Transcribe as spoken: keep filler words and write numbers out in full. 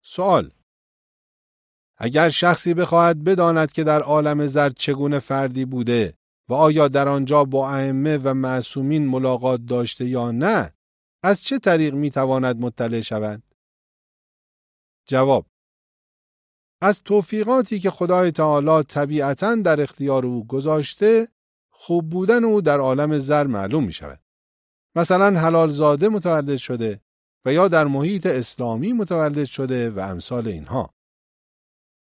سوال: اگر شخصی بخواهد بداند که در عالم زر چگونه فردی بوده و آیا در آنجا با ائمه و معصومین ملاقات داشته یا نه، از چه طریق میتواند مطلع شود؟ جواب: از توفیقاتی که خدای تعالی طبیعتاً در اختیار او گذاشته، خوب بودن او در عالم زر معلوم می شود. مثلا حلال زاده متولد شده و یا در محیط اسلامی متولد شده و امثال اینها.